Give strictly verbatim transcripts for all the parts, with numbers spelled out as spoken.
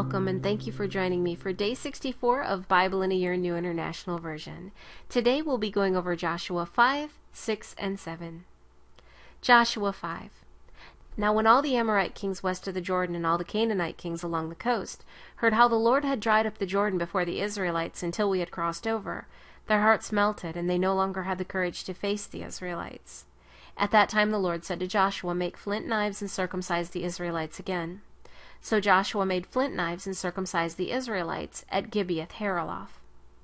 welcome and thank you for joining me for day sixty-four of Bible in a Year New International Version. Today we'll be going over Joshua five, six, and seven. Joshua five. Now when all the Amorite kings west of the Jordan and all the Canaanite kings along the coast heard how the Lord had dried up the Jordan before the Israelites until we had crossed over, their hearts melted, and they no longer had the courage to face the Israelites. At that time the Lord said to Joshua, "Make flint knives and circumcise the Israelites again." So Joshua made flint knives and circumcised the Israelites at Gibeath Haaraloth.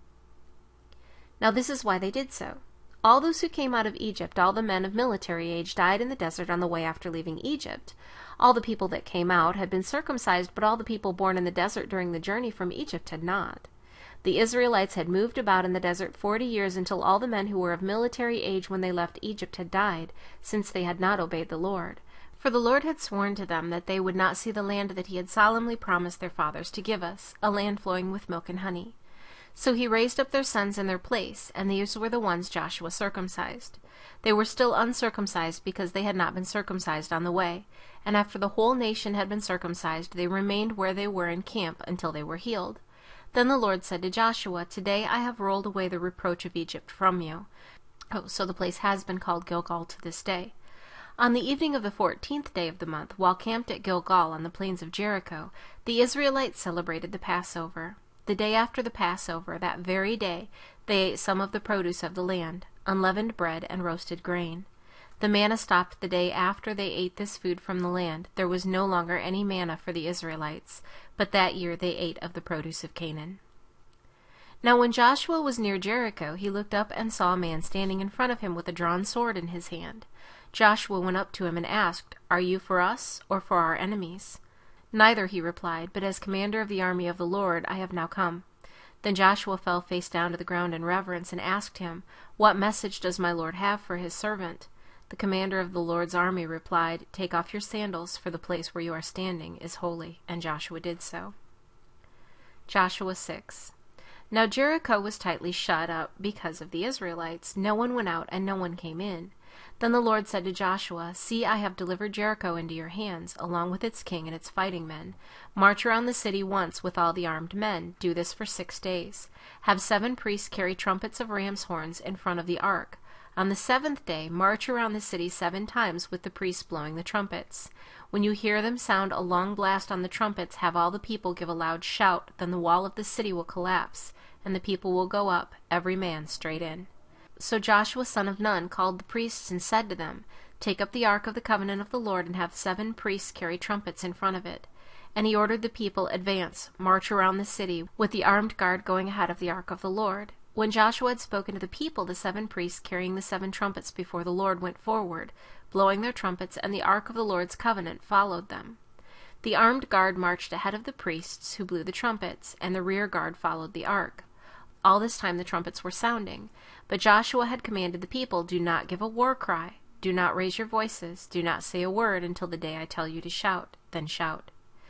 Now this is why they did so. All those who came out of Egypt, all the men of military age, died in the desert on the way after leaving Egypt. All the people that came out had been circumcised, but all the people born in the desert during the journey from Egypt had not. The Israelites had moved about in the desert forty years until all the men who were of military age when they left Egypt had died, since they had not obeyed the Lord. For the Lord had sworn to them that they would not see the land that he had solemnly promised their fathers to give us, a land flowing with milk and honey. So he raised up their sons in their place, and these were the ones Joshua circumcised. They were still uncircumcised because they had not been circumcised on the way, and after the whole nation had been circumcised, they remained where they were in camp until they were healed. Then the Lord said to Joshua, "Today I have rolled away the reproach of Egypt from you." Oh, so the place has been called Gilgal to this day. On the evening of the fourteenth day of the month, while camped at Gilgal on the plains of Jericho, the Israelites celebrated the Passover. The day after the Passover, that very day, they ate some of the produce of the land, unleavened bread and roasted grain. The manna stopped the day after they ate this food from the land. There was no longer any manna for the Israelites, but that year they ate of the produce of Canaan. Now when Joshua was near Jericho, he looked up and saw a man standing in front of him with a drawn sword in his hand. Joshua went up to him and asked, "Are you for us or for our enemies?" "Neither," he replied, "but as commander of the army of the Lord I have now come." Then Joshua fell face down to the ground in reverence and asked him, "What message does my Lord have for his servant?" The commander of the Lord's army replied, "Take off your sandals, for the place where you are standing is holy." And Joshua did so. Joshua six. Now Jericho was tightly shut up because of the Israelites. No one went out and no one came in. Then the Lord said to Joshua, "See, I have delivered Jericho into your hands, along with its king and its fighting men. March around the city once with all the armed men. Do this for six days. Have seven priests carry trumpets of ram's horns in front of the ark. On the seventh day, march around the city seven times with the priests blowing the trumpets. When you hear them sound a long blast on the trumpets, have all the people give a loud shout. Then the wall of the city will collapse, and the people will go up, every man straight in." So Joshua son of Nun called the priests and said to them, "Take up the ark of the covenant of the Lord and have seven priests carry trumpets in front of it." And he ordered the people, "Advance, march around the city, with the armed guard going ahead of the ark of the Lord." When Joshua had spoken to the people, the seven priests carrying the seven trumpets before the Lord went forward, blowing their trumpets, and the ark of the Lord's covenant followed them. The armed guard marched ahead of the priests who blew the trumpets, and the rear guard followed the ark. All this time the trumpets were sounding, but Joshua had commanded the people, "Do not give a war cry, do not raise your voices, do not say a word until the day I tell you to shout, then shout."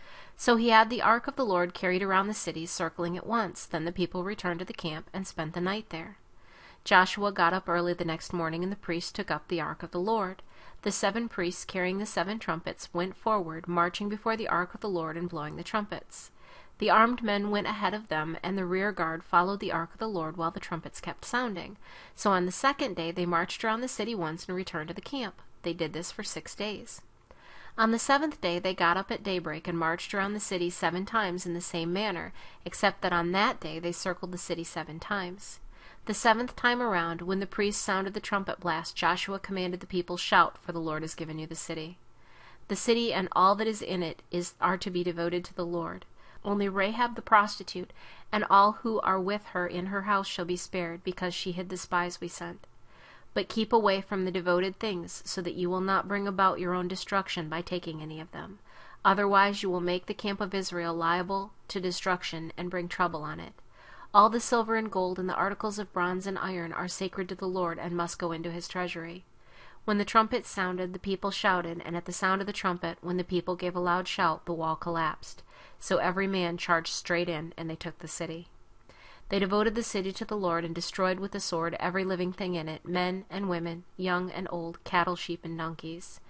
So he had the ark of the Lord carried around the city, circling it once. Then the people returned to the camp and spent the night there. Joshua got up early the next morning, and the priests took up the ark of the Lord. The seven priests carrying the seven trumpets went forward, marching before the ark of the Lord and blowing the trumpets. The armed men went ahead of them, and the rear guard followed the ark of the Lord while the trumpets kept sounding. So on the second day they marched around the city once and returned to the camp. They did this for six days. On the seventh day they got up at daybreak and marched around the city seven times in the same manner, except that on that day they circled the city seven times. The seventh time around, when the priests sounded the trumpet blast, Joshua commanded the people, "Shout, for the Lord has given you the city." The city and all that is in it is are to be devoted to the Lord. Only Rahab the prostitute and all who are with her in her house shall be spared, because she hid the spies we sent. But keep away from the devoted things, so that you will not bring about your own destruction by taking any of them. Otherwise you will make the camp of Israel liable to destruction and bring trouble on it. All the silver and gold and the articles of bronze and iron are sacred to the Lord and must go into his treasury. When the trumpet sounded, the people shouted, and at the sound of the trumpet, when the people gave a loud shout, the wall collapsed. So every man charged straight in, and they took the city. They devoted the city to the Lord and destroyed with the sword every living thing in it, men and women, young and old, cattle, sheep, and donkeys.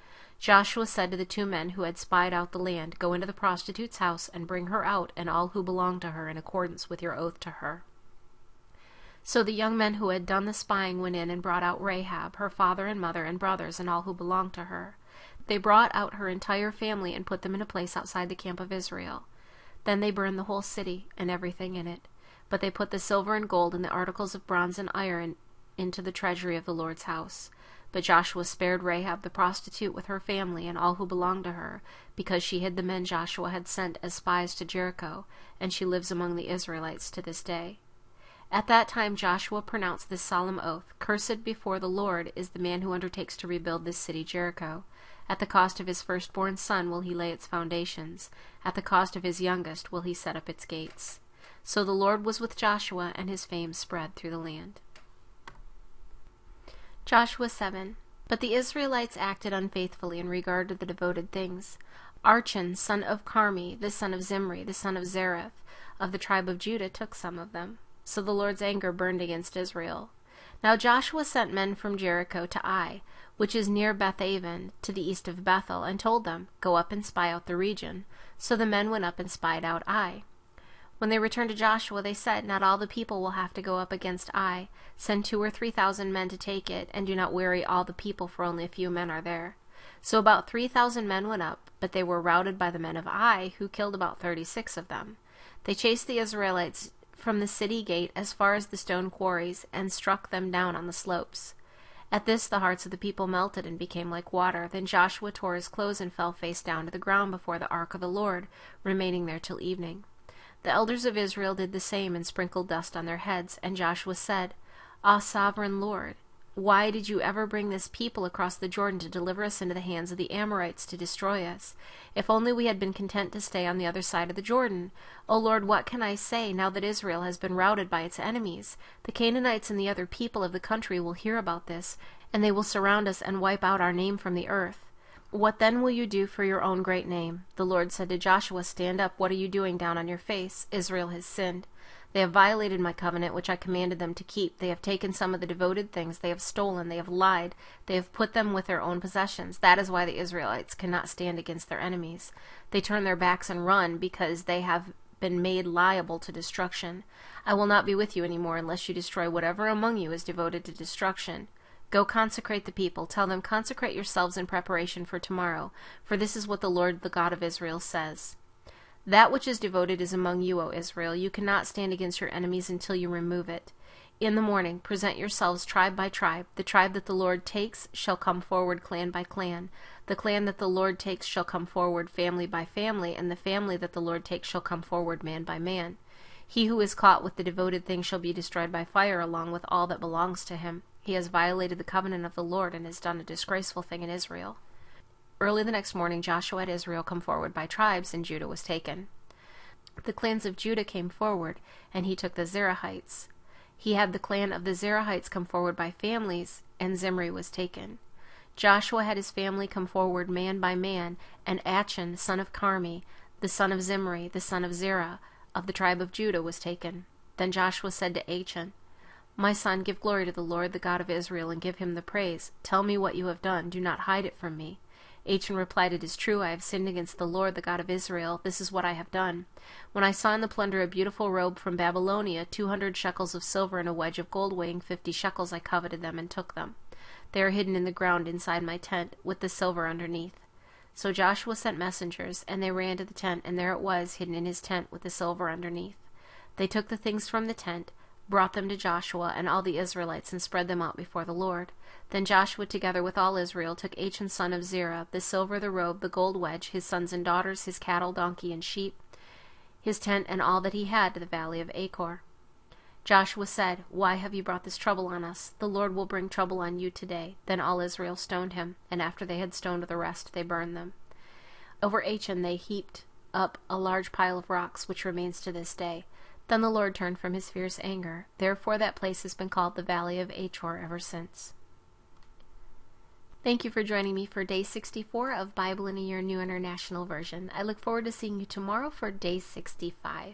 Joshua said to the two men who had spied out the land, "Go into the prostitute's house and bring her out and all who belong to her in accordance with your oath to her." So the young men who had done the spying went in and brought out Rahab, her father and mother and brothers, and all who belonged to her. They brought out her entire family and put them in a place outside the camp of Israel. Then they burned the whole city and everything in it. But they put the silver and gold and the articles of bronze and iron into the treasury of the Lord's house. But Joshua spared Rahab the prostitute with her family and all who belonged to her, because she hid the men Joshua had sent as spies to Jericho, and she lives among the Israelites to this day. At that time Joshua pronounced this solemn oath, "Cursed before the Lord is the man who undertakes to rebuild this city Jericho. At the cost of his firstborn son will he lay its foundations. At the cost of his youngest will he set up its gates." So the Lord was with Joshua, and his fame spread through the land. Joshua seven. But the Israelites acted unfaithfully in regard to the devoted things. Achan, son of Carmi, the son of Zimri, the son of Zereth, of the tribe of Judah, took some of them. So the Lord's anger burned against Israel. Now Joshua sent men from Jericho to Ai, which is near Bethaven, to the east of Bethel, and told them, "Go up and spy out the region." So the men went up and spied out Ai. When they returned to Joshua, they said, "Not all the people will have to go up against Ai. Send two or three thousand men to take it, and do not weary all the people, for only a few men are there." So about three thousand men went up, but they were routed by the men of Ai, who killed about thirty-six of them. They chased the Israelites from the city gate as far as the stone quarries, and struck them down on the slopes. At this the hearts of the people melted and became like water. Then Joshua tore his clothes and fell face down to the ground before the ark of the Lord, remaining there till evening. The elders of Israel did the same and sprinkled dust on their heads, and Joshua said, "Ah, sovereign Lord, why did you ever bring this people across the Jordan to deliver us into the hands of the Amorites to destroy us? If only we had been content to stay on the other side of the Jordan. O Lord, what can I say now that Israel has been routed by its enemies? The Canaanites and the other people of the country will hear about this, and they will surround us and wipe out our name from the earth. What then will you do for your own great name?" The Lord said to Joshua, "Stand up, what are you doing down on your face? Israel has sinned. They have violated my covenant, which I commanded them to keep. They have taken some of the devoted things. They have stolen. They have lied. They have put them with their own possessions. That is why the Israelites cannot stand against their enemies. They turn their backs and run, because they have been made liable to destruction. I will not be with you any more unless you destroy whatever among you is devoted to destruction. Go consecrate the people. Tell them, consecrate yourselves in preparation for tomorrow, for this is what the Lord, the God of Israel, says. That which is devoted is among you, O Israel. You cannot stand against your enemies until you remove it. In the morning, present yourselves tribe by tribe. The tribe that the Lord takes shall come forward clan by clan. The clan that the Lord takes shall come forward family by family, and the family that the Lord takes shall come forward man by man. He who is caught with the devoted thing shall be destroyed by fire, along with all that belongs to him. He has violated the covenant of the Lord and has done a disgraceful thing in Israel. Early the next morning Joshua had Israel come forward by tribes, and Judah was taken. The clans of Judah came forward, and he took the Zerahites. He had the clan of the Zerahites come forward by families, and Zimri was taken. Joshua had his family come forward man by man, and Achan, son of Carmi, the son of Zimri, the son of Zerah, of the tribe of Judah, was taken. Then Joshua said to Achan, "My son, give glory to the Lord, the God of Israel, and give him the praise. Tell me what you have done. Do not hide it from me." Achan replied, "It is true, I have sinned against the Lord, the God of Israel. This is what I have done. When I saw in the plunder a beautiful robe from Babylonia, two hundred shekels of silver and a wedge of gold weighing fifty shekels, I coveted them and took them. They are hidden in the ground inside my tent, with the silver underneath." So Joshua sent messengers, and they ran to the tent, and there it was, hidden in his tent, with the silver underneath. They took the things from the tent, brought them to Joshua and all the Israelites, and spread them out before the Lord. Then Joshua, together with all Israel, took Achan son of Zerah, the silver, the robe, the gold wedge, his sons and daughters, his cattle, donkey, and sheep, his tent, and all that he had, to the valley of Achor. Joshua said, "Why have you brought this trouble on us? The Lord will bring trouble on you today." Then all Israel stoned him, and after they had stoned the rest, they burned them. Over Achan they heaped up a large pile of rocks, which remains to this day. Then the Lord turned from his fierce anger. Therefore that place has been called the Valley of Achor ever since. Thank you for joining me for Day sixty-four of Bible in a Year New International Version. I look forward to seeing you tomorrow for Day sixty-five.